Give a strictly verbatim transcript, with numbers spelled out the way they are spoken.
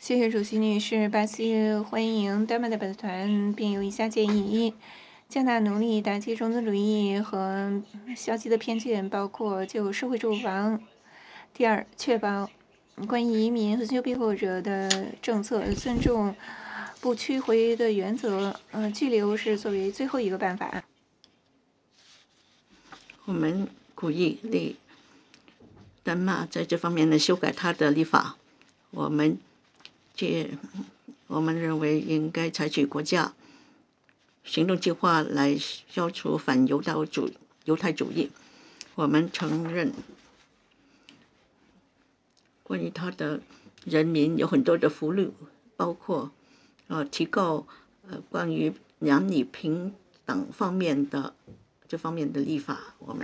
谢谢主席女士。巴西欢迎丹麦代表团，并有以下建议：一、加大努力打击种族主义和消极的偏见，包括就社会住房；第二，确保关于移民和寻求庇护者的政策尊重不驱回的原则，呃，拘留是作为最后一个办法。 我们鼓励丹麦在这方面呢修改它的立法。我们这我们认为应该采取国家行动计划来消除反犹太主犹太主义。我们承认关于他的人民有很多的福利，包括呃提高呃关于男女平等方面的这方面的立法。我们